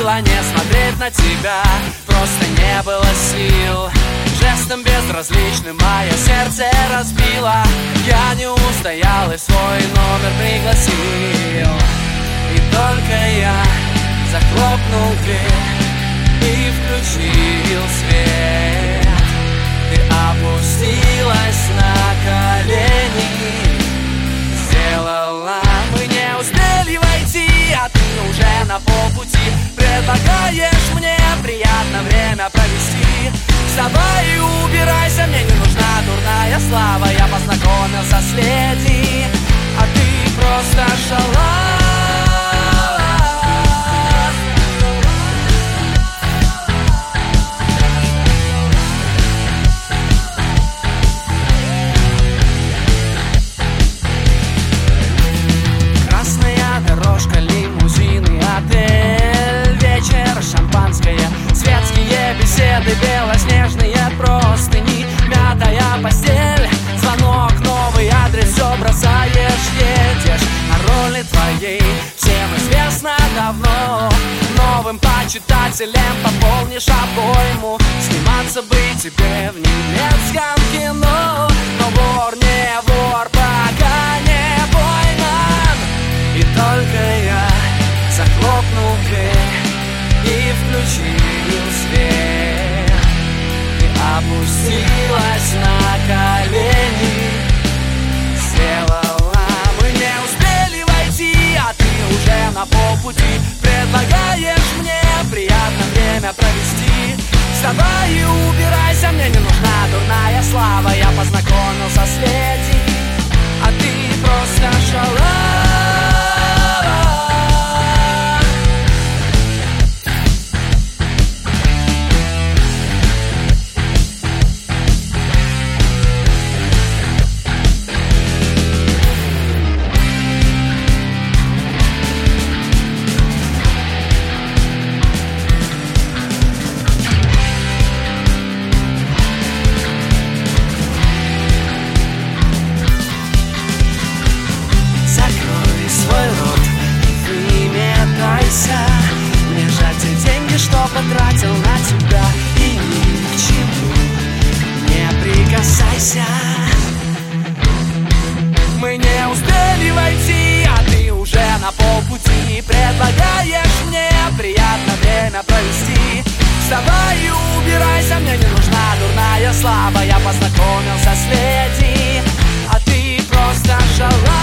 просила не смотреть на тебя, просто не было сил. Жестом безразличным мое сердце разбило. Я не устоял и свой номер пригласил. И только я захлопнул дверь и включил свет, ты опустилась на колени, сделала. Мы не успели войти, а ты уже на полпути. Предлагаешь мне приятно время провести. Вставай и убирайся, мне не нужна дурная слава. Я познакомился с леди, а ты просто шалава. Дорожка, лимузины, отель, вечер, шампанское, светские беседы, белоснежные простыни, мятая постель, звонок, новый адрес, все бросаешь, едешь. О роли твоей всем известно давно. Новым почитателем пополнишь обойму. Сниматься бы тебе в немецком кино, но вор не вор, пока не пойман. И только я захлопнул дверь и включил свет, и опустилась на колени, сделала. Мы не успели войти, а ты уже на полпути. Предлагаешь мне приятно время провести. Вставай и убирайся, мне не нужна дурная слава. Я познакомился с леди, а ты просто шалава. Мне жаль те деньги, что потратил на тебя, и ни к чему не прикасайся. Мы не успели войти, а ты уже на полпути. Предлагаешь мне приятно время провести. Вставай и убирайся, мне не нужна дурная слава. Я познакомился с леди, а ты просто шалава.